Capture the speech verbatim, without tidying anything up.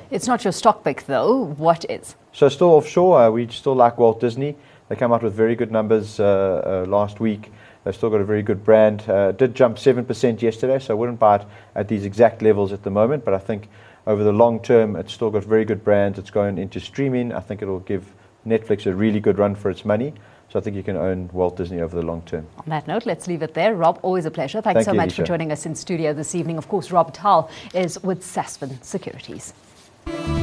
It's not your stock pick though. What is? So still offshore, uh, we still like Walt Disney. They come out with very good numbers uh, uh, last week. They've still got a very good brand. Uh, did jump seven percent yesterday, so I wouldn't buy it at these exact levels at the moment, but I think over the long term, it's still got very good brands. It's going into streaming. I think it'll give Netflix a really good run for its money. So I think you can own Walt Disney over the long term. On that note, let's leave it there. Rob, always a pleasure. Thanks Thank so you, much Alicia. for joining us in studio this evening. Of course, Rob Tal is with Sasfin Securities.